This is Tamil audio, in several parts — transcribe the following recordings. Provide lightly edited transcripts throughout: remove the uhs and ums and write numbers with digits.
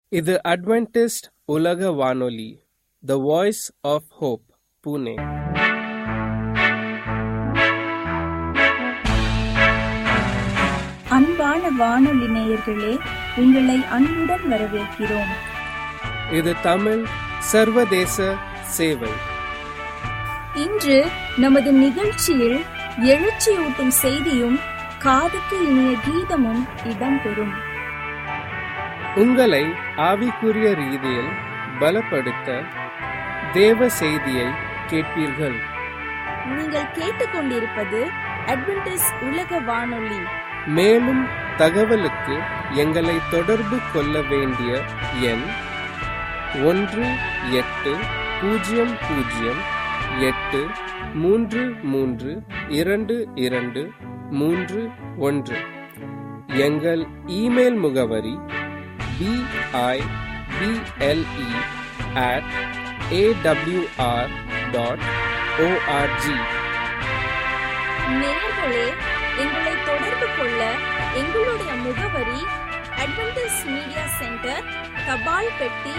இது அட்வென்டிஸ்ட் உலக வானொலி, the voice of hope, Pune. அன்பான வானொலி நேயர்களே, உங்களை அன்புடன் வரவேற்கிறோம். இது தமிழ் சர்வதேச சேவை. இன்று நமது நிகழ்ச்சியில் எழுச்சியூட்டும் செய்தியும் காதுக்கு இனிய கீதமும் இடம்பெறும். உங்களை ஆவிக்குரிய ரீதியில் பலப்படுத்த தேவ செய்தியை கேட்பீர்கள். நீங்கள் கேட்டுக்கொண்டிருப்பது அட்வென்டிஸ்ட் உலக வானொலி. மேலும் தகவலுக்கு எங்களை தொடர்பு கொள்ள வேண்டிய எண் 1-800-833-2231. எங்கள் இமெயில் முகவரி bible@awr.org. நேயர்களே, எங்களை தொடர்பு கொள்ள எங்களுடைய முகவரி அட்வென்டிஸ்ட் மீடியா சென்டர், தபால் பெட்டி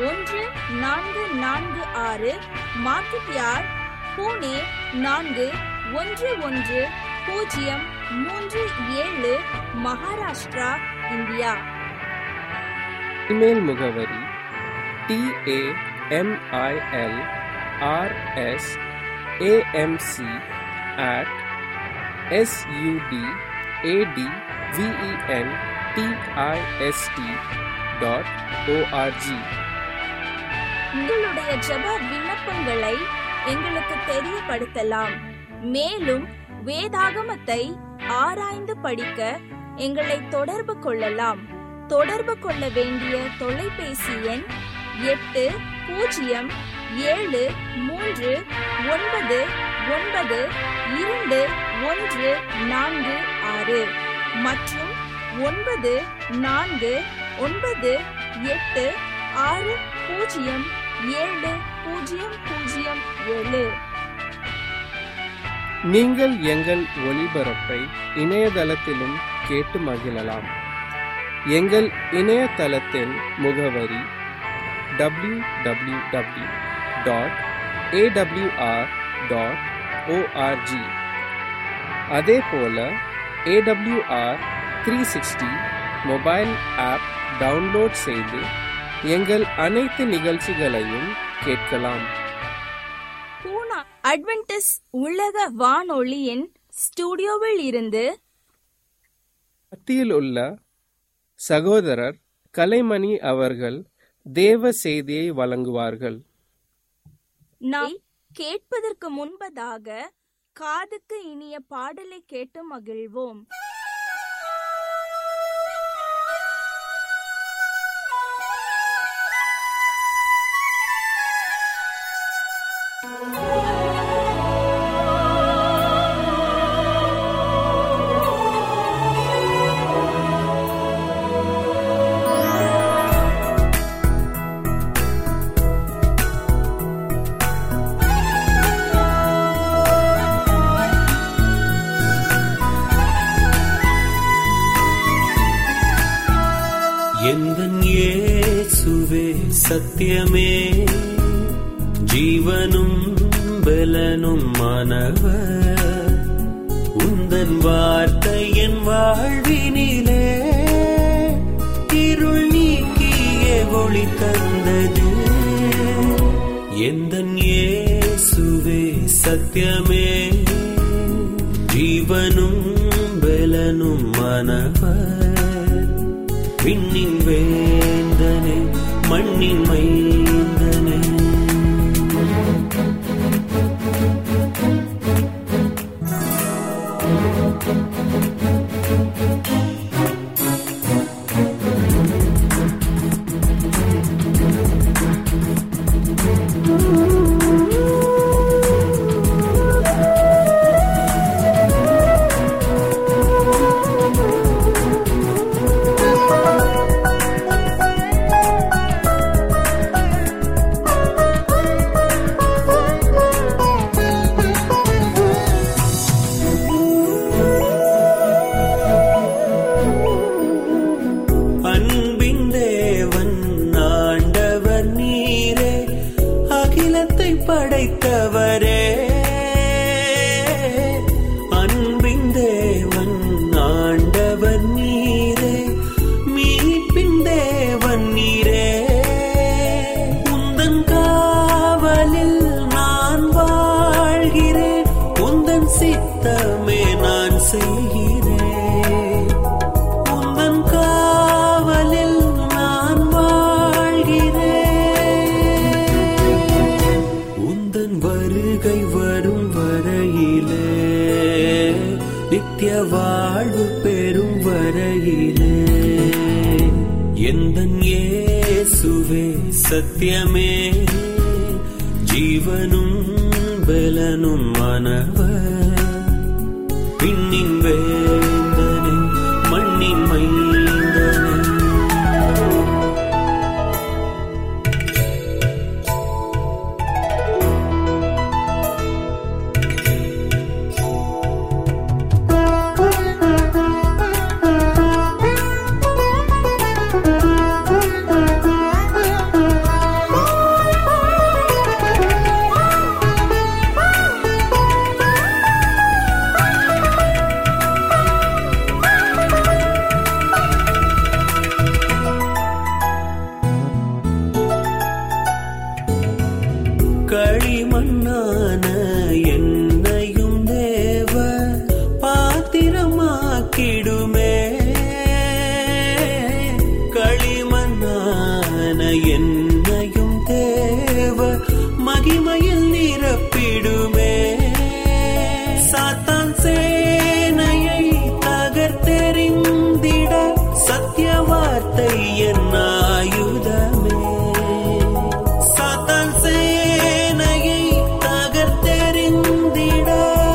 1446, market yard, Pune 411037, Maharashtra, India. Email முகவரி tamilrsamrsudventist.org. உங்களுடைய ஜெப விண்ணப்பங்களை எங்களுக்கு தெரியப்படுத்தலாம். மேலும் வேதாகமத்தை ஆராய்ந்து படிக்க எங்களை தொடர்பு கொள்ளலாம். தொடர்பு கொள்ள வேண்டிய தொலைபேசி எண் 8073399214 மற்றும் 94906007. நீங்கள் எங்கள் ஒளிபரப்பை இணையதளத்திலும் கேட்டு மகிழலாம். எங்கள் இணையதளத்தின் முகவரி www.awr.org. அதேபோல AWR 360 மொபைல் ஆப் டவுன்லோட் செய்து எங்கள் அனைத்து நிகழ்ச்சிகளையும் கேட்கலாம். பூனா அட்வென்டிஸ்ட் உலக வானொலியின் ஸ்டுடியோவில் இருந்து மத்தியில் உள்ள சகோதரர் கலைமணி அவர்கள் தேவ செய்தியை வழங்குவார்கள். நாம் கேட்பதற்கு முன்பதாக காதுக்கு இனிய பாடலை கேட்டு மகிழ்வோம். எந்தன் இயேசுவே சத்தியமே, ஜீவனும் பலனும் மானவர், உந்தன் வார்த்தை என் வாழ்வினிலே இருள் நீக்கிய ஒளி தந்தது. எந்தன் இயேசுவே சத்தியமே, ஜீவனும் பலனும் மானவர், விண்ணின் வேந்தனே மண்ணின் மைந்தனே. இயேசுவே சத்தியமே ஜீவனும் பலனும் ஆனவர் விண்ணின் வேந்தனே மண்ணின் மைந்தனே. களிமண்ணான என்னையும் தேவ பாத்திரமாக்கிடுமே, களிமண்ணான என்னையும் தேவ மகிமையில் நிரப்பிடுமே. சாத்தான் சேனையை தகர்த்தெறிந்திட சத்திய வார்த்தை என் ஆயுதமே. சாத்தான் சேனையை தகர்த்தெறிந்திட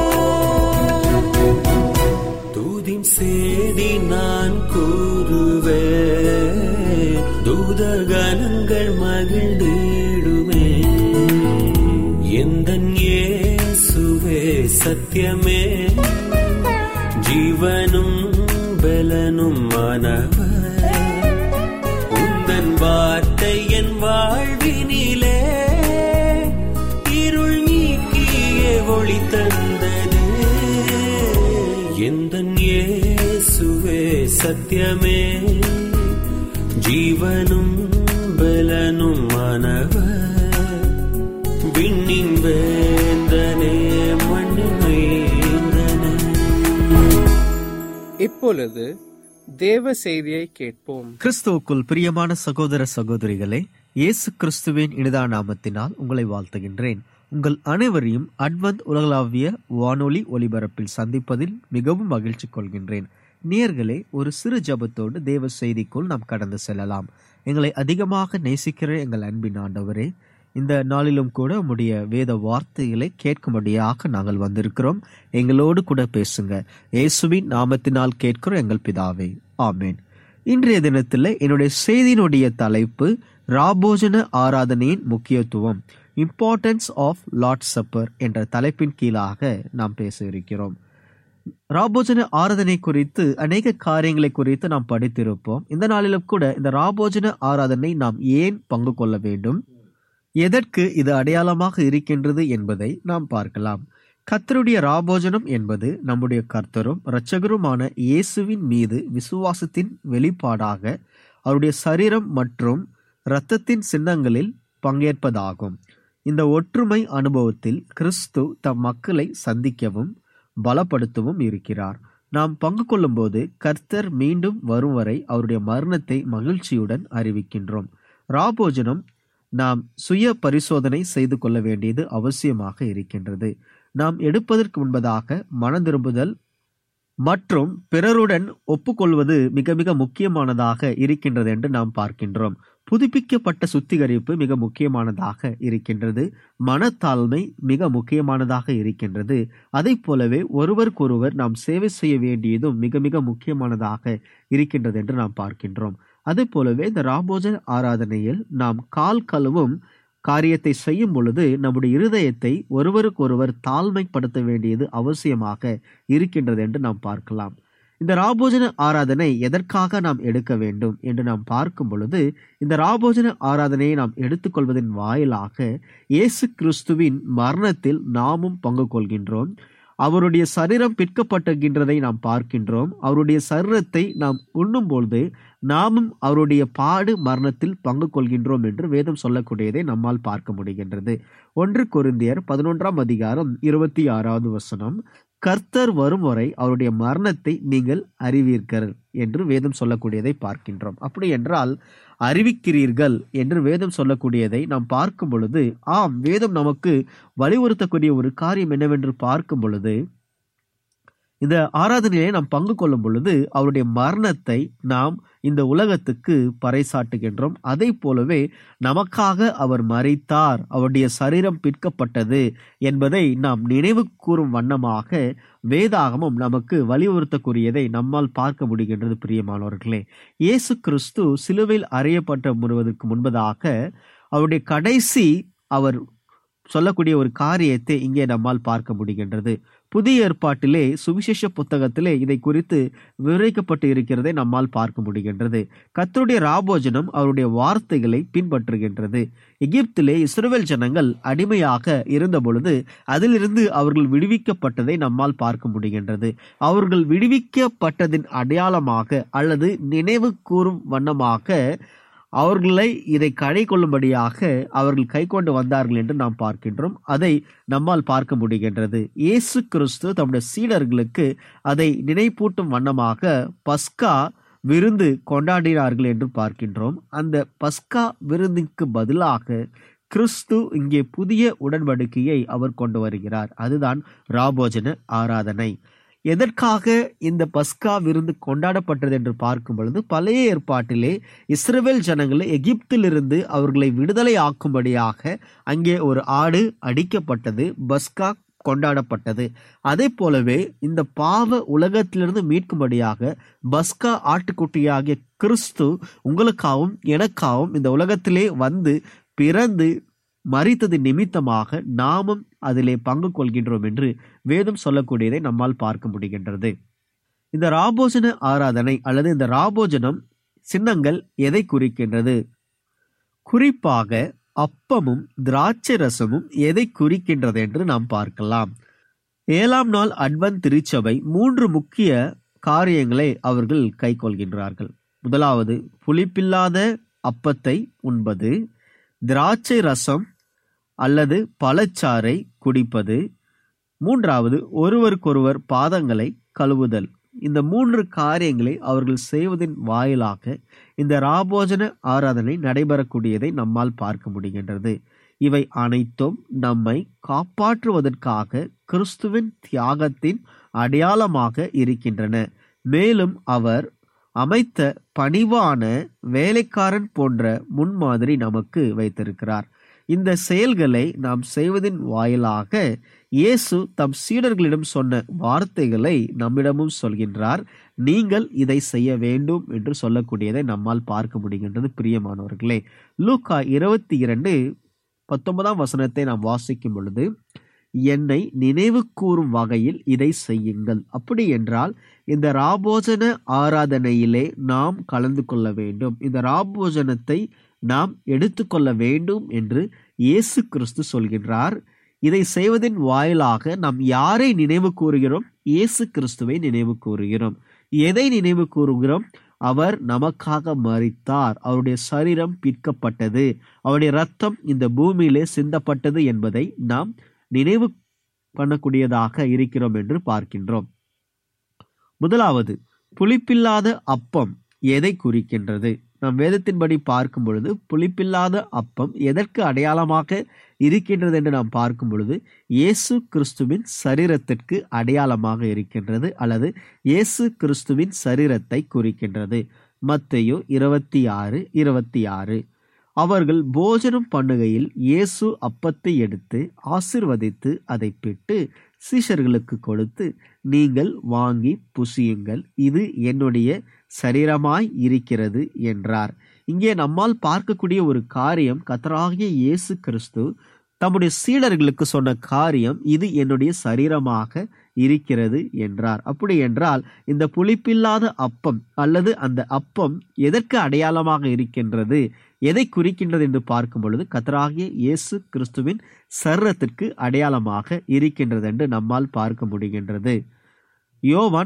தூதின் சேதி நான் கூறுவேன், தூதகணங்கள் மகிழ்ந்திடுமே. எந்தன் இயேசுவே சத்தியமே ஜீவனும் பலனும் ஆனவர் உந்தன் வார்த்தை என் வாழ்வினிலே இருள் நீக்கியே ஒளி தந்தது. எந்தன் இயேசுவே சத்தியமே ஜீவனும் பலனும் ஆனவர் விண்ணின் வேந்தனே மண்ணின் மைந்தனே. இப்பொழுது தேவ செய்தியை கேட்போம். கிறிஸ்துவுக்குள் பிரியமான சகோதர சகோதரிகளே, இயேசு கிறிஸ்துவின் இனிதான நாமத்தினால் உங்களை வாழ்த்துகின்றேன். உங்கள் அனைவரையும் அட்வென்ட் உலகளாவிய வானொலி ஒலிபரப்பில் சந்திப்பதில் மிகவும் மகிழ்ச்சி கொள்கின்றேன். நேயர்களே, ஒரு சிறு ஜெபத்தோடு தேவ செய்திக்குள் நாம் கடந்து செல்லலாம். எங்களை அதிகமாக நேசிக்கிற எங்கள் அன்பின் ஆண்டவரே, இந்த நாளிலும் கூட உம்முடைய வேத வார்த்தைகளை கேட்கும்படியாக நாங்கள் வந்திருக்கிறோம். எங்களோடு கூட பேசுங்க. இயேசுவின் நாமத்தினால் கேட்கிறோம் எங்கள் பிதாவே, ஆமேன். இன்றைய தினத்தில் என்னுடைய செய்தியினுடைய தலைப்பு ராபோஜன ஆராதனையின் முக்கியத்துவம், இம்பார்ட்டன்ஸ் ஆஃப் லார்ட் சப்பர் என்ற தலைப்பின் கீழாக நாம் பேச இருக்கிறோம். ராபோஜன ஆராதனை குறித்து அநேக காரியங்களை குறித்து நாம் படித்திருப்போம். இந்த நாளிலும் கூட இந்த ராபோஜன ஆராதனை நாம் ஏன் பங்கு கொள்ள வேண்டும், எதற்கு இது அடையாளமாக இருக்கின்றது என்பதை நாம் பார்க்கலாம். கர்த்தருடைய ராபோஜனம் என்பது நம்முடைய கர்த்தரும் இரட்சகருமான இயேசுவின் மீது விசுவாசத்தின் வெளிப்பாடாக அவருடைய சரீரம் மற்றும் இரத்தத்தின் சின்னங்களில் பங்கேற்பதாகும். இந்த ஒற்றுமை அனுபவத்தில் கிறிஸ்து தம் மக்களை சந்திக்கவும் பலப்படுத்தவும் இருக்கிறார். நாம் பங்கு கொள்ளும் போது கர்த்தர் மீண்டும் வரும் வரை அவருடைய மரணத்தை மகிழ்ச்சியுடன் அறிவிக்கின்றோம். ராபோஜனம் நாம் சுய பரிசோதனை செய்து கொள்ள வேண்டியது அவசியமாக இருக்கின்றது. நாம் எடுப்பதற்கு முன்பதாக மனம் திரும்புதல் மற்றும் பிறருடன் ஒப்புக்கொள்வது மிக மிக முக்கியமானதாக இருக்கின்றது என்று நாம் பார்க்கின்றோம். புதுப்பிக்கப்பட்ட சுத்திகரிப்பு மிக முக்கியமானதாக இருக்கின்றது. மனத்தாழ்மை மிக முக்கியமானதாக இருக்கின்றது. அதை போலவே ஒருவருக்கொருவர் நாம் சேவை செய்ய வேண்டியதும் மிக மிக முக்கியமானதாக இருக்கின்றது என்று நாம் பார்க்கின்றோம். அதே போலவே இந்த ராபோஜன ஆராதனையில் நாம் கால் கழுவும் காரியத்தை செய்யும் பொழுது நம்முடைய இருதயத்தை ஒருவருக்கொருவர் தாழ்மைப்படுத்த வேண்டியது அவசியமாக இருக்கின்றது என்று நாம் பார்க்கலாம். இந்த ராபோஜன ஆராதனை எதற்காக நாம் எடுக்க வேண்டும் என்று நாம் பார்க்கும் பொழுது, இந்த ராபோஜன ஆராதனையை நாம் எடுத்துக்கொள்வதன் வாயிலாக இயேசு கிறிஸ்துவின் மரணத்தில் நாமும் பங்கு கொள்கின்றோம். அவருடைய சரீரம் பிற்கப்பட்டுகின்றதை நாம் பார்க்கின்றோம். அவருடைய சரீரத்தை நாம் உண்ணும் பொழுது நாமும் அவருடைய பாடு மரணத்தில் பங்கு கொள்கின்றோம் என்று வேதம் சொல்லக்கூடியதை நம்மால் பார்க்க முடிகின்றது. 1 கொரிந்தியர் 11:26 கர்த்தர் வரும் வரை அவருடைய மரணத்தை நீங்கள் அறிவீர்கள் என்று வேதம் சொல்லக்கூடியதை பார்க்கின்றோம். அப்படி என்றால் அறிவிக்கிறீர்கள் என்று வேதம் சொல்லக்கூடியதை நாம் பார்க்கும் பொழுது, ஆம், வேதம் நமக்கு வலியுறுத்தக்கூடிய ஒரு காரியம் என்னவென்று பார்க்கும் பொழுது, இந்த ஆராதனையிலே நாம் பங்கு கொள்ளும் பொழுது அவருடைய மரணத்தை நாம் இந்த உலகத்துக்கு பறைசாட்டுகின்றோம். அதை போலவே நமக்காக அவர் மரித்தார், அவருடைய சரீரம் பிற்கப்பட்டது என்பதை நாம் நினைவு கூறும் வண்ணமாக வேதாகமம் நமக்கு வலியுறுத்தக்கூடியதை நம்மால் பார்க்க முடிகின்றது. பிரியமானவர்களே, இயேசு கிறிஸ்து சிலுவையில் அறையப்பட்ட முழுவதற்கு முன்பதாக அவருடைய கடைசி அவர் சொல்லக்கூடிய ஒரு காரியத்தை இங்கே நம்மால் பார்க்க முடிகின்றது. புதிய ஏற்பாட்டிலே சுவிசேஷ புத்தகத்திலே இதை குறித்து விவரிக்கப்பட்டு இருக்கிறதை நம்மால் பார்க்க முடிகின்றது. கர்த்தருடைய ராபோஜனம் அவருடைய வார்த்தைகளை பின்பற்றுகின்றது. எகிப்திலே இஸ்ரவேல் ஜனங்கள் அடிமையாக இருந்த பொழுது அதிலிருந்து அவர்கள் விடுவிக்கப்பட்டதை நம்மால் பார்க்க முடிகின்றது. அவர்கள் விடுவிக்கப்பட்டதின் அடையாளமாக அல்லது நினைவு கூறும் வண்ணமாக அவர்களை இதை கை கொள்ளும்படியாக அவர்கள் கை கொண்டு வந்தார்கள் என்று நாம் பார்க்கின்றோம். அதை நம்மால் பார்க்க முடிகின்றது. இயேசு கிறிஸ்து தம்முடைய சீடர்களுக்கு அதை நினைப்பூட்டும் வண்ணமாக பஸ்கா விருந்து கொண்டாடினார்கள் என்று பார்க்கின்றோம். அந்த பஸ்கா விருந்துக்கு பதிலாக கிறிஸ்து இங்கே புதிய உடன்படிக்கையை அவர் கொண்டு வருகிறார். அதுதான் ராபோஜன ஆராதனை. எதற்காக இந்த பஸ்கா விருந்து கொண்டாடப்பட்டது என்று பார்க்கும் பொழுது, பழைய ஏற்பாட்டிலே இஸ்ரவேல் ஜனங்களை எகிப்திலிருந்து அவர்களை விடுதலை ஆக்கும்படியாக அங்கே ஒரு ஆடு அடிக்கப்பட்டது, பஸ்கா கொண்டாடப்பட்டது. அதே போலவே இந்த பாவ உலகத்திலிருந்து மீட்கும்படியாக பஸ்கா ஆட்டுக்குட்டியாகிய கிறிஸ்து உங்களுக்காகவும் எனக்காகவும் இந்த உலகத்திலே வந்து பிறந்து மரித்தது நிமித்தமாக நாமும் அதிலே பங்கு கொள்கின்றோம் என்று வேதம் சொல்லக்கூடியதை நம்மால் பார்க்க முடிகின்றது. இந்த ராபோஜன ஆராதனை அல்லது இந்த ராபோஜனம் சின்னங்கள் எதை குறிக்கின்றது? குறிப்பாக அப்பமும் திராட்சை ரசமும் எதை குறிக்கின்றது என்று நாம் பார்க்கலாம். 7ஆம் நாள் அட்வென்ட் திருச்சபை 3 முக்கிய காரியங்களை அவர்கள் கை கொள்கின்றார்கள். முதலாவது, புளிப்பில்லாத அப்பத்தை உண்பது, திராட்சை ரசம் அல்லது பழச்சாறை குடிப்பது, 3வது ஒருவருக்கொருவர் பாதங்களை கழுவுதல். இந்த 3 காரியங்களை அவர்கள் செய்வதன் வாயிலாக இந்த ராபோஜன ஆராதனை நடைபெறக்கூடியதை நம்மால் பார்க்க முடிகின்றது. இவை அனைத்தும் நம்மை காப்பாற்றுவதற்காக கிறிஸ்துவின் தியாகத்தின் அடையாளமாக இருக்கின்றன. மேலும் அவர் அமைத்த பணிவான வேலைக்காரன் போன்ற முன்மாதிரி நமக்கு வைத்திருக்கிறார். இந்த செயல்களை நாம் செய்வதன் வாயிலாக இயேசு தம் சீடர்களிடம் சொன்ன வார்த்தைகளை நம்மிடமும் சொல்கின்றார். நீங்கள் இதை செய்ய வேண்டும் என்று சொல்லக்கூடியதை நம்மால் பார்க்க முடிகின்றது. பிரியமானவர்களே, லூக்கா 22:19 வசனத்தை நாம் வாசிக்கும் பொழுது, என்னை நினைவு கூறும் வகையில் இதை செய்யுங்கள். அப்படி என்றால் இந்த ராபோஜன ஆராதனையிலே நாம் கலந்து கொள்ள வேண்டும், இந்த ராபோஜனத்தை நாம் எடுத்துக்கொள்ள வேண்டும் என்று இயேசு கிறிஸ்து சொல்கின்றார். இதை செய்வதன் வாயிலாக நாம் யாரை நினைவு கூறுகிறோம்? இயேசு கிறிஸ்துவை நினைவு கூறுகிறோம். எதை நினைவு கூறுகிறோம்? அவர் நமக்காக மரித்தார், அவருடைய சரீரம் பிற்கப்பட்டது, அவருடைய இரத்தம் இந்த பூமியிலே சிந்தப்பட்டது என்பதை நாம் நினைவு பண்ணக்கூடியதாக இருக்கிறோம் என்று பார்க்கின்றோம். முதலாவது, புளிப்பில்லாத அப்பம் எதை குறிக்கின்றது? நாம் வேதத்தின்படி பார்க்கும் பொழுது புளிப்பில்லாத அப்பம் எதற்கு அடையாளமாக இருக்கின்றது என்று நாம் பார்க்கும் பொழுது இயேசு கிறிஸ்துவின் சரீரத்திற்கு அடையாளமாக இருக்கின்றது அல்லது இயேசு கிறிஸ்துவின் சரீரத்தை குறிக்கின்றது. மத்தேயு 26:26. அவர்கள் போஜனம் பண்ணுகையில் இயேசு அப்பத்தை எடுத்து ஆசீர்வதித்து அதை பிட்டு சீஷர்களுக்கு கொடுத்து, நீங்கள் வாங்கி புசியுங்கள், இது என்னுடைய சரீரமாய் இருக்கிறது என்றார். இங்கே நம்மால் பார்க்கக்கூடிய ஒரு காரியம், கர்த்தராகிய இயேசு கிறிஸ்து தம்முடைய சீடர்களுக்கு சொன்ன காரியம், இது என்னுடைய சரீரமாக இருக்கிறது என்றார். அப்படி என்றால் இந்த புளிப்பில்லாத அப்பம் அல்லது அந்த அப்பம் எதற்கு அடையாளமாக இருக்கின்றது, எதை குறிக்கின்றது என்று பார்க்கும் பொழுது கர்த்தராகிய இயேசு கிறிஸ்துவின் சரீரத்திற்கு அடையாளமாக இருக்கின்றது என்று நம்மால் பார்க்க முடிகின்றது. யோவான்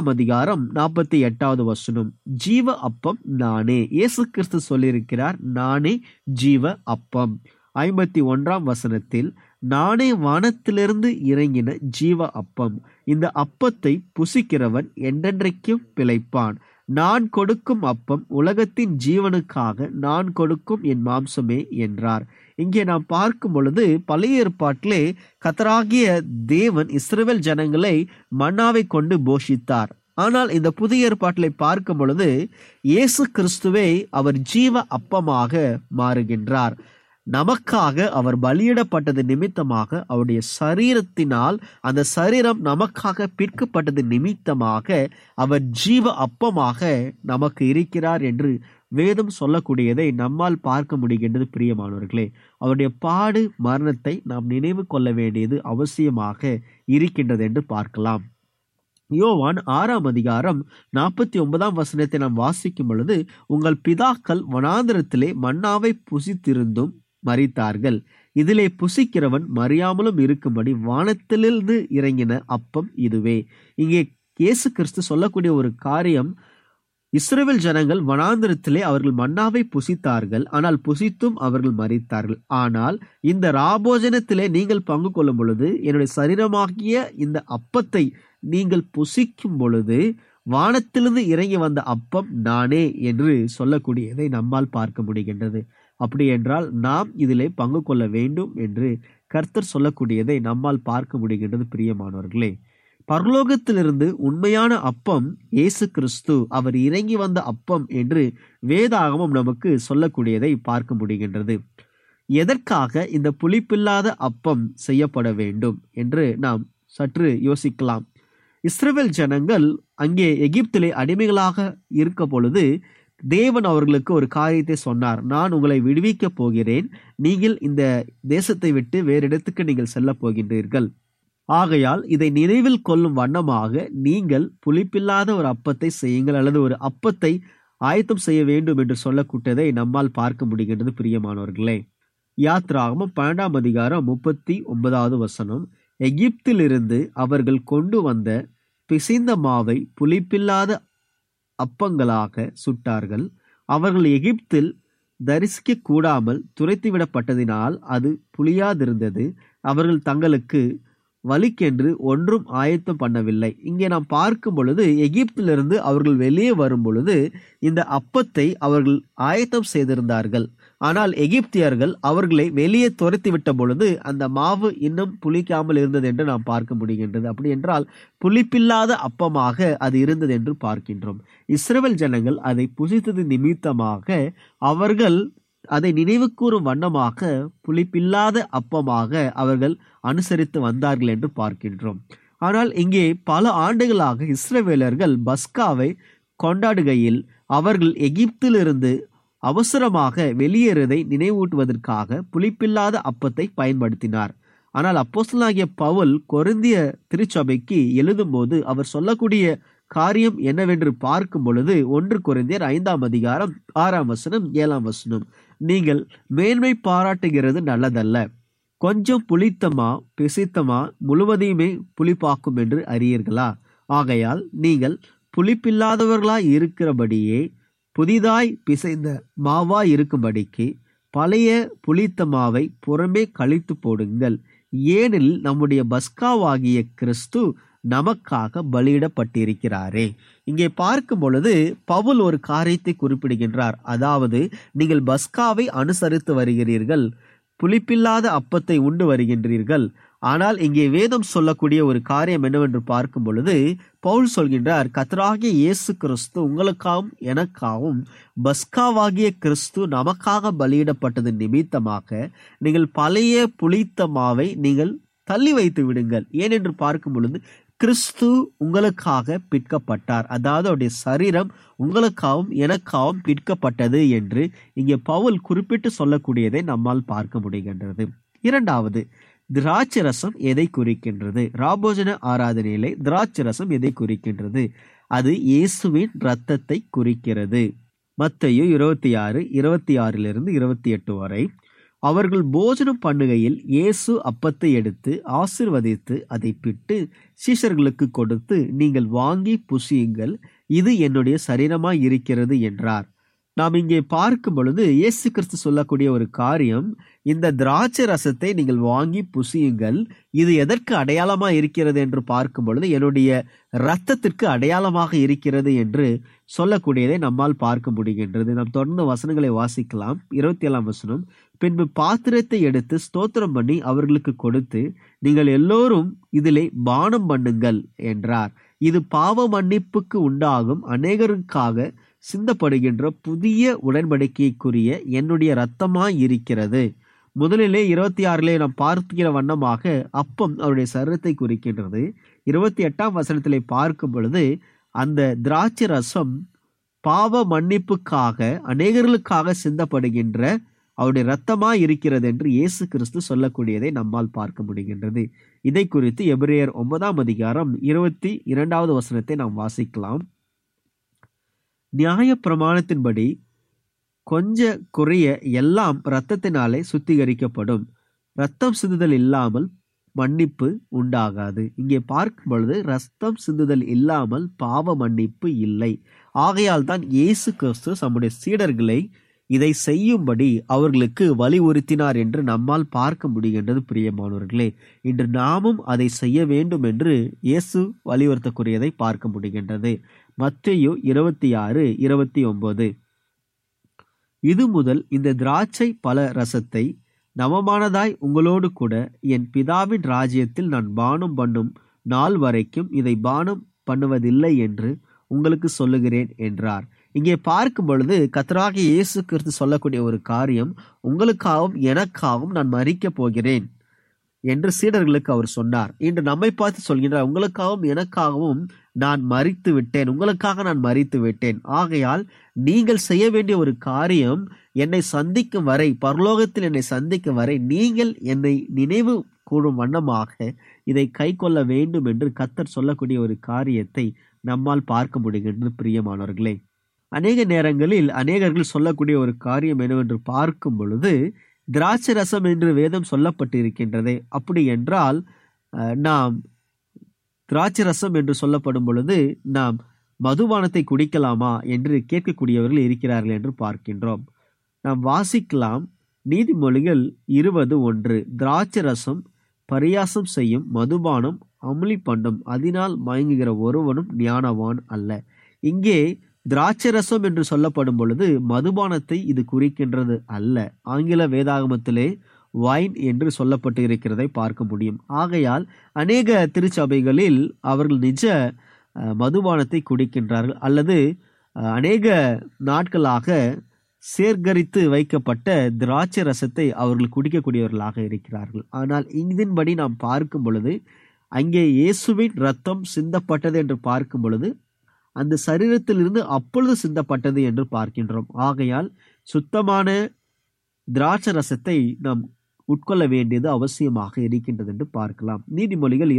6:48 வசனம், ஜீவ அப்பம் நானே. இயேசு கிறிஸ்து சொல்லியிருக்கிறார், நானே ஜீவ அப்பம். 51 வசனத்தில், நானே வானத்திலிருந்து இறங்கின ஜீவ அப்பம், இந்த அப்பத்தை புசிக்கிறவன் என்றென்றைக்கும் பிழைப்பான், நான் கொடுக்கும் அப்பம் உலகத்தின் ஜீவனுக்காக நான் கொடுக்கும் என் மாம்சமே என்றார். இங்கே நாம் பார்க்கும் பொழுது பழைய ஏற்பாட்டிலே கர்த்தராகிய தேவன் இஸ்ரவேல் ஜனங்களை மன்னாவை கொண்டு போஷித்தார். ஆனால் இந்த புதிய ஏற்பாட்டிலே பார்க்கும் பொழுது இயேசு கிறிஸ்துவே அவர் ஜீவ அப்பமாக மாறுகின்றார். நமக்காக அவர் பலியிடப்பட்டது நிமித்தமாக, அவருடைய சரீரத்தினால் அந்த சரீரம் நமக்காக பிற்கப்பட்டது நிமித்தமாக அவர் ஜீவ அப்பமாக நமக்கு இருக்கிறார் என்று வேதம் சொல்லக்கூடியதை நம்மால் பார்க்க முடிகின்றது. பிரியமானவர்களே, அவருடைய பாடு மரணத்தை நாம் நினைவு கொள்ள வேண்டியது அவசியமாக இருக்கின்றது என்று பார்க்கலாம். யோவான் 6ஆம் அதிகாரம் 49ஆம் வசனத்தை நாம் வாசிக்கும் பொழுது, உங்கள் பிதாக்கள் வனாந்திரத்திலே மன்னாவை புசித்திருந்தும் மரித்தார்கள், இதிலே புசிக்கிறவன் மறியாமலும் இருக்கும்படி வானத்திலிருந்து இறங்கின அப்பம் இதுவே. இங்கே இயேசு கிறிஸ்து சொல்லக்கூடிய ஒரு காரியம், இஸ்ரவேல் ஜனங்கள் வனாந்திரத்திலே அவர்கள் மன்னாவை புசித்தார்கள், ஆனால் புசித்தும் அவர்கள் மரித்தார்கள். ஆனால் இந்த ராபோஜனத்திலே நீங்கள் பங்கு கொள்ளும் பொழுது, என்னுடைய சரீரமாகிய இந்த அப்பத்தை நீங்கள் புசிக்கும் பொழுது வானத்திலிருந்து இறங்கி வந்த அப்பம் நானே என்று சொல்லக்கூடியதை நம்மால் பார்க்க முடிகின்றது. அப்படி என்றால் நாம் இதிலே பங்கு கொள்ள வேண்டும் என்று கர்த்தர் சொல்லக்கூடியதை நம்மால் பார்க்க முடிகின்றது. பிரியமானவர்களே, பரலோகத்திலிருந்து உண்மையான அப்பம் இயேசு கிறிஸ்து, அவர் இறங்கி வந்த அப்பம் என்று வேதாகமம் நமக்கு சொல்லக்கூடியதை பார்க்க முடிகின்றது. எதற்காக இந்த புளிப்பில்லாத அப்பம் செய்யப்பட வேண்டும் என்று நாம் சற்று யோசிக்கலாம். இஸ்ரவேல் ஜனங்கள் அங்கே எகிப்திலே அடிமைகளாக இருக்க பொழுது தேவன் அவர்களுக்கு ஒரு காரியத்தை சொன்னார், நான் உங்களை விடுவிக்க போகிறேன், நீங்கள் இந்த தேசத்தை விட்டு வேறு இடத்துக்கு நீங்கள் செல்ல போகின்றீர்கள். ஆகையால் இதை நினைவில் கொள்ளும் வண்ணமாக நீங்கள் புளிப்பில்லாத ஒரு அப்பத்தை செய்யுங்கள், அல்லது ஒரு அப்பத்தை ஆயத்தம் செய்ய வேண்டும் என்று சொல்லக்கூட்டதை நம்மால் பார்க்க முடிகின்றது. பிரியமானவர்களே, யாத்ராகமம் 12ஆம் அதிகாரம் 39வது வசனம், எகிப்திலிருந்து அவர்கள் கொண்டு வந்த பிசைந்த மாவை புளிப்பில்லாத அப்பங்களாக சுட்டார்கள். அவர்கள் எகிப்தில் தரிசிக்க கூடாமல் துரைத்துவிடப்பட்டதினால் அது புளியாதிருந்தது. அவர்கள் தங்களுக்கு வலிக்கென்று ஒன்றும் ஆயத்தம் பண்ணவில்லை. இங்கே நாம் பார்க்கும் பொழுது எகிப்திலிருந்து அவர்கள் வெளியே வரும் பொழுது இந்த அப்பத்தை அவர்கள் ஆயத்தம் செய்திருந்தார்கள். ஆனால் எகிப்தியர்கள் அவர்களை வெளியே துரத்திவிட்ட பொழுது அந்த மாவு இன்னும் புளிக்காமல் இருந்தது என்று நாம் பார்க்க முடிகின்றது. அப்படி என்றால் புளிப்பில்லாத அப்பமாக அது இருந்தது என்று பார்க்கின்றோம். இஸ்ரவேல் ஜனங்கள் அதை புசித்தது நிமித்தமாக அவர்கள் அதை நினைவு கூறும் வண்ணமாக புளிப்பில்லாத அப்பமாக அவர்கள் அனுசரித்து வந்தார்கள் என்று பார்க்கின்றோம். ஆனால் இங்கே பல ஆண்டுகளாக இஸ்ரவேலர்கள் பஸ்காவை கொண்டாடுகையில் அவர்கள் எகிப்திலிருந்து அவசரமாக வெளியேறதை நினைவூட்டுவதற்காக புளிப்பில்லாத அப்பத்தை பயன்படுத்தினார். ஆனால் அப்போஸ்தலனாகிய பவுல் கொரிந்திய திருச்சபைக்கு எழுதும் போது அவர் சொல்லக்கூடிய காரியம் என்னவென்று பார்க்கும் பொழுது 1 கொரிந்தியர் 5ஆம் அதிகாரம் 6ஆம் வசனம் 7ஆம் வசனம், நீங்கள் மேன்மை பாராட்டுகிறது நல்லதல்ல, கொஞ்சம் புளித்தமா பிசைத்தமா முழுவதையுமே புளிப்பாக்கும் என்று அறியீர்களா? ஆகையால் நீங்கள் புளிப்பில்லாதவர்களாய் இருக்கிறபடியே புதிதாய் பிசைந்த மாவாய் இருக்கும்படிக்கு பழைய புளித்த மாவை புறமே கழித்து போடுங்கள். ஏனெனில் நம்முடைய பஸ்காவாகிய கிறிஸ்து நமக்காக பலியிடப்பட்டிருக்கிறாரே. இங்கே பார்க்கும் பொழுது பவுல் ஒரு காரியத்தை குறிப்பிடுகின்றார். அதாவது, நீங்கள் பஸ்காவை அனுசரித்து வருகிறீர்கள், புளிப்பில்லாத அப்பத்தை உண்டு வருகின்றீர்கள். ஆனால் இங்கே வேதம் சொல்லக்கூடிய ஒரு காரியம் என்னவென்று பார்க்கும் பொழுது பவுல் சொல்கின்றார், கர்த்தராகிய இயேசு கிறிஸ்து உங்களுக்காகவும் எனக்காகவும் பஸ்காவாகிய கிறிஸ்து நமக்காக பலியிடப்பட்டது நிமித்தமாக நீங்கள் பழைய புளித்த மாவை நீங்கள் தள்ளி வைத்து விடுங்கள். ஏனென்று பார்க்கும் பொழுது கிறிஸ்து உங்களுக்காக பிற்கப்பட்டார், அதாவது அவருடைய சரீரம் உங்களுக்காகவும் எனக்காகவும் பிற்கப்பட்டது என்று இங்கே பவுல் குறிப்பிட்டு சொல்லக்கூடியதை நம்மால் பார்க்க முடிகின்றது. இரண்டாவது, திராட்சரசம் எதை குறிக்கின்றது? ராபோஜன ஆராதனையிலே திராட்சரசம் எதை குறிக்கின்றது? அது இயேசுவின் இரத்தத்தை குறிக்கிறது. மத்தேயு 26:26-28 வரை, அவர்கள் போஜனம் பண்ணுகையில் இயேசு அப்பத்தை எடுத்து ஆசீர்வதித்து அதை பிட்டு சீஷர்களுக்கு கொடுத்து, நீங்கள் வாங்கி புசியுங்கள், இது என்னுடைய சரீரமாய் இருக்கிறது என்றார். நாம் இங்கே பார்க்கும் பொழுது இயேசு கிறிஸ்து சொல்லக்கூடிய ஒரு காரியம், இந்த திராட்சை ரசத்தை நீங்கள் வாங்கி புசியுங்கள், இது எதற்கு அடையாளமா இருக்கிறது என்று பார்க்கும் பொழுது என்னுடைய இரத்தத்திற்கு அடையாளமாக இருக்கிறது என்று சொல்லக்கூடியதை நம்மால் பார்க்க முடிகின்றது. நாம் தொடர்ந்து வசனங்களை வாசிக்கலாம். 27ஆம் வசனம், பின்பு பாத்திரத்தை எடுத்து ஸ்தோத்திரம் பண்ணி அவர்களுக்கு கொடுத்து, நீங்கள் எல்லோரும் இதிலே பானம் பண்ணுங்கள் என்றார். இது பாவ மன்னிப்புக்கு உண்டாகும் அநேகருக்காக சிந்தப்படுகின்ற புதிய உடன்படிக்கைக்குரிய என்னுடைய இரத்தமாய் இருக்கிறது. முதலிலே 26 நாம் பார்க்கிற வண்ணமாக அப்பம் அவருடைய சரீரத்தை குறிக்கின்றது. 28ஆம் வசனத்திலே பார்க்கும் பொழுது அந்த திராட்சை ரசம் பாவ மன்னிப்புக்காக அநேகர்களுக்காக சிந்தப்படுகின்ற அவருடைய இரத்தமாய் இருக்கிறது என்று இயேசு கிறிஸ்து சொல்லக்கூடியதை நம்மால் பார்க்க முடிகின்றது. இதை குறித்து எபிரேயர் 9ஆம் அதிகாரம் 22வது வசனத்தை நாம் வாசிக்கலாம். நியாய பிரமாணத்தின்படி கொஞ்ச குறைய எல்லாம் இரத்தத்தினாலே சுத்திகரிக்கப்படும், இரத்தம் சிந்துதல் இல்லாமல் மன்னிப்பு உண்டாகாது. இங்கே பார்க்கும் பொழுது இரத்தம் சிந்துதல் இல்லாமல் பாவ மன்னிப்பு இல்லை. ஆகையால் தான் இயேசு கிறிஸ்து தம்முடைய சீடர்களை இதை செய்யும்படி அவர்களுக்கு வலியுறுத்தினார் என்று நம்மால் பார்க்க முடிகின்றது. பிரியமானவர்களே, இன்று நாமும் அதை செய்ய வேண்டும் என்று இயேசு வலியுறுத்தக்கூடியதை பார்க்க முடிகின்றது. மத்தேயு 26:29, இது முதல் இந்த திராட்சை பல ரசத்தை நவமானதாய் உங்களோடு கூட என் பிதாவின் ராஜ்யத்தில் நான் பானம் பண்ணும் நாள் வரைக்கும் இதை பானம் பண்ணுவதில்லை என்று உங்களுக்கு சொல்லுகிறேன் என்றார். இங்கே பார்க்கும் பொழுது கர்த்தராகிய இயேசு கிறிஸ்து சொல்லக்கூடிய ஒரு காரியம், உங்களுக்காகவும் எனக்காகவும் நான் மரிக்கப் போகிறேன் என்று சீடர்களுக்கு அவர் சொன்னார். இன்று நம்மை பார்த்து சொல்கின்றார், உங்களுக்காகவும் எனக்காகவும் நான் மரித்து விட்டேன், உங்களுக்காக நான் மரித்து விட்டேன். ஆகையால் நீங்கள் செய்ய வேண்டிய ஒரு காரியம், என்னை சந்திக்கும் வரை, பரலோகத்தில் என்னை சந்திக்கும் வரை நீங்கள் என்னை நினைவு கூடும் வண்ணமாக இதை கை கொள்ள வேண்டும் என்று கர்த்தர் சொல்லக்கூடிய ஒரு காரியத்தை நம்மால் பார்க்க முடிகின்றது. பிரியமானவர்களே, அநேக நேரங்களில் அநேகர்கள் சொல்லக்கூடிய ஒரு காரியம் என்னவென்று பார்க்கும் பொழுது, திராட்சை ரசம் என்று வேதம் சொல்லப்பட்டு இருக்கின்றதே, அப்படி என்றால் நாம் திராட்சை ரசம் என்று சொல்லப்படும் பொழுது நாம் மதுபானத்தை குடிக்கலாமா என்று கேட்கக்கூடியவர்கள் இருக்கிறார்கள் என்று பார்க்கின்றோம். நாம் வாசிக்கலாம், நீதிமொழிகள் 20:1, திராட்சை ரசம் பரியாசம் செய்யும், மதுபானம் அமுலி பண்டும், அதனால் மயங்குகிற ஒருவனும் ஞானவான் அல்ல. இங்கே திராட்சை ரசம் என்று சொல்லப்படும் பொழுது மதுபானத்தை இது குறிக்கின்றது அல்ல. ஆங்கில வேதாகமத்திலே வைன் என்று சொல்லப்பட்டு இருக்கிறதை பார்க்க முடியும். ஆகையால் அநேக திருச்சபைகளில் அவர்கள் நிஜ மதுபானத்தை குடிக்கின்றார்கள், அல்லது அநேக நாட்களாக சேகரித்து வைக்கப்பட்ட திராட்சை ரசத்தை அவர்கள் குடிக்கக்கூடியவர்களாக இருக்கிறார்கள். ஆனால் இதன்படி நாம் பார்க்கும் பொழுது அங்கே இயேசுவின் இரத்தம் சிந்தப்பட்டது என்று பார்க்கும் பொழுது அந்த சரீரத்திலிருந்து அப்பொழுது சிந்தப்பட்டது என்று பார்க்கின்றோம். ஆகையால் சுத்தமான திராட்சை ரசத்தை நாம் உட்கொள்ள வேண்டியது அவசியமாக இருக்கின்றது என்று பார்க்கலாம். நீதிமொழிகள்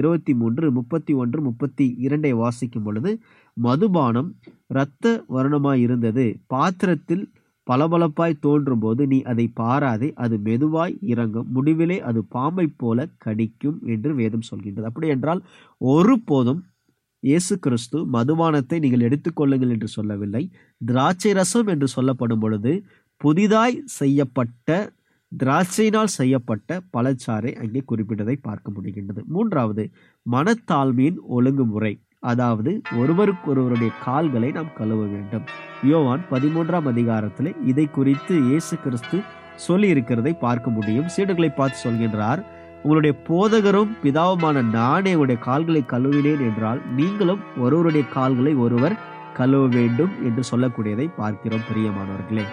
23:31, 32 வாசிக்கும் பொழுது, மதுபானம் இரத்த வர்ணமாய் இருந்தது, பாத்திரத்தில் பளபளப்பாய் தோன்றும் போது நீ அதை பாராதே, அது மெதுவாய் இறங்கும், முடிவிலே அது பாம்பை போல கடிக்கும் என்று வேதம் சொல்கின்றது. அப்படி என்றால் ஒருபோதும் இயேசு கிறிஸ்து மதுபானத்தை நீங்கள் எடுத்துக்கொள்ளுங்கள் என்று சொல்லவில்லை. திராட்சை ரசம் என்று சொல்லப்படும் பொழுது புதிதாய் செய்யப்பட்ட திராட்சையினால் செய்யப்பட்ட பழச்சாறை அங்கே குறிப்பிட்டதை பார்க்க முடிகின்றது. மூன்றாவது, மனத்தாழ்மையின் ஒழுங்குமுறை, அதாவது ஒருவருக்கொருவருடைய கால்களை நாம் கழுவ வேண்டும். யோவான் 13ஆம் அதிகாரத்தில் இதை குறித்து இயேசு கிறிஸ்து சொல்லி இருக்கிறதை பார்க்க முடியும். சீடர்களை பார்த்து சொல்கின்றார், உங்களுடைய போதகரும் பிதாவுமான நானே உங்களுடைய கால்களை கழுவினேன் என்றால் நீங்களும் ஒருவருடைய கால்களை ஒருவர் கழுவ வேண்டும் என்று சொல்லக்கூடியதை பார்க்கிறோம். பிரியமானவர்களே,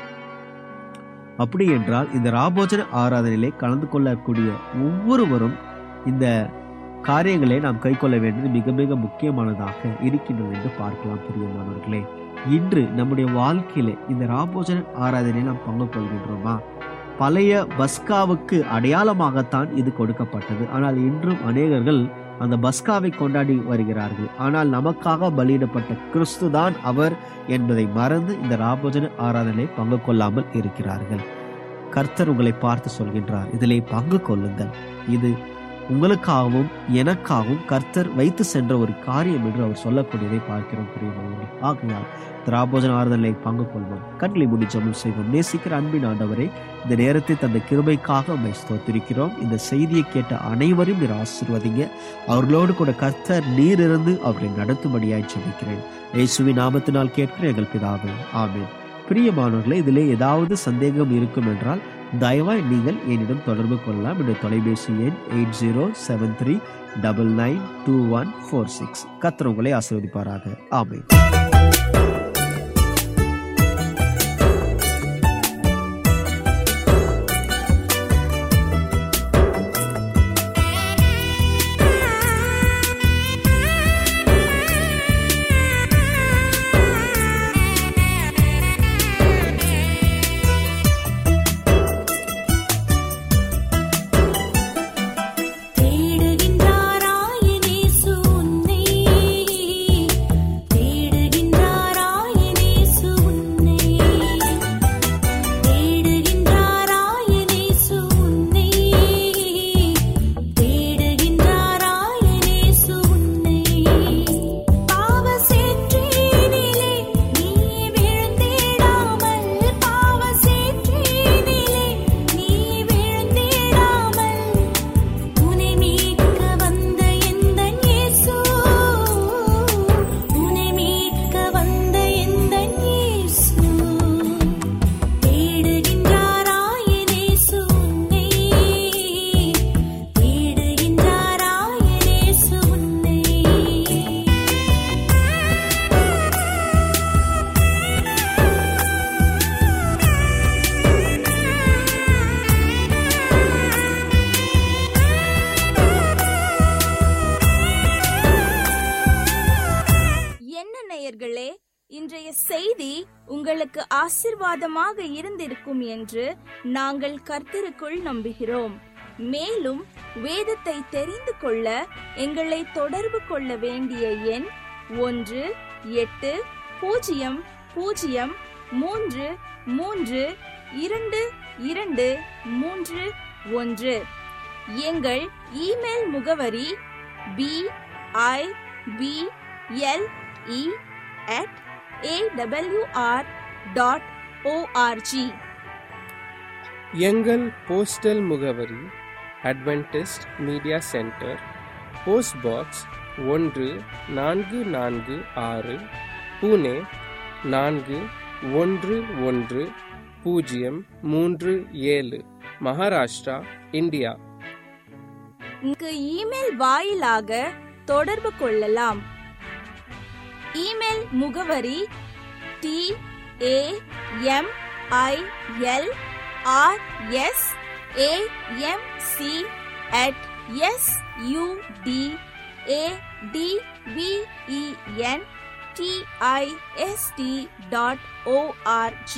அப்படி என்றால் இந்த ராபோஜன ஆராதனையிலே கலந்து கொள்ளக்கூடிய ஒவ்வொருவரும் இந்த காரியங்களை நாம் கை கொள்ள வேண்டியது மிக மிக முக்கியமானதாக இருக்கின்றது என்று பார்க்கலாம். பிரியமானவர்களே, இன்று நம்முடைய வாழ்க்கையிலே இந்த ராபோஜன ஆராதனையை நாம் பங்கு கொள்கின்றோமா? பழைய பஸ்காவுக்கு அடையாளமாகத்தான் இது கொடுக்கப்பட்டது. ஆனால் இன்றும் அநேகர்கள் அந்த பஸ்காவை கொண்டாடி வருகிறார்கள். ஆனால் நமக்காக பலியிடப்பட்ட கிறிஸ்து தான் அவர் என்பதை மறந்து இந்த ராபோஜன ஆராதனை பங்கு கொள்ளாமல் இருக்கிறார்கள். கர்த்தர் உங்களை பார்த்து சொல்கின்றார், இதிலே பங்கு கொள்ளுங்கள். இது உங்களுக்காகவும் எனக்காகவும் கர்த்தர் வைத்து சென்ற ஒரு காரியம் என்று அவர் சொல்லக்கூடியதை பார்க்கிறோம் பிரியமானவர்களே. ஆகையால் திராபோஜன ஆறுதலை பங்கு கொள்வோம். கண்களை மூடி ஜெபம் செய்வோம். நேசிக்கிற அன்பின் ஆண்டவரே, இந்த நேரத்தை தந்த கிருபைக்காக உம்மை ஸ்தோத்திரிக்கிறோம். இந்த செய்தியை கேட்ட அனைவரையும் நீர் ஆசீர்வதிங்க. அவர்களோடு கூட கர்த்தர் நீர் இருந்து அவர்களை நடத்தும்படியாய் ஜெபிக்கிறேன். இயேசுவின் நாமத்தினால் கேட்கிற எங்கள் பிதாவே, ஆமென். பிரியமானவர்களே, இதிலே ஏதாவது சந்தேகம் இருக்கும் என்றால் தயவாய் நீங்கள் என்னிடம் தொடர்பு கொள்ளலாம். இந்த தொலைபேசி எண் 8073992146. கர்த்தர் உங்களை ஆசீர்வதிப்பாராக. ஆமென். இன்றைய செய்தி உங்களுக்கு ஆசீர்வாதமாக இருந்திருக்கும் என்று நாங்கள் கர்த்தருக்குள் நம்புகிறோம். மேலும் வேதத்தை தெரிந்து கொள்ள எங்களை தொடர்பு கொள்ள வேண்டிய எண் 1-800-332-22331. எங்கள் இமெயில் முகவரி bible@awr.org. எங்கள் போஸ்டல் முகவரி Adventist media centre, post box 1446, Pune 411037, Maharashtra, India. Email வாயிலாக தொடர்பு கொள்ளலாம். இமெயில் முகவரி tamilrsk@sudbentist.org.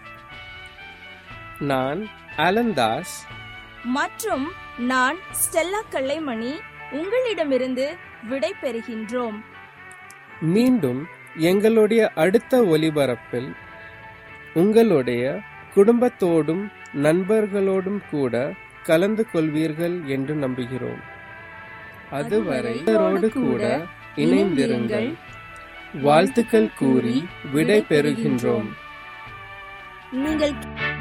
நான் அலந்தாஸ் மற்றும் நான் ஸ்டெல்லா கல்லைமணி உங்களிடமிருந்து விடை பெறுகின்றோம். மீண்டும் எங்களுடைய அடுத்த ஒலிபரப்பில் உங்களுடைய குடும்பத்தோடும் நண்பர்களோடும் கூட கலந்து கொள்வீர்கள் என்று நம்புகிறோம். அதுவரை கூட இணைந்திருங்கள். வாழ்த்துக்கள் கூறி விடை பெறுகின்றோம். நீங்கள்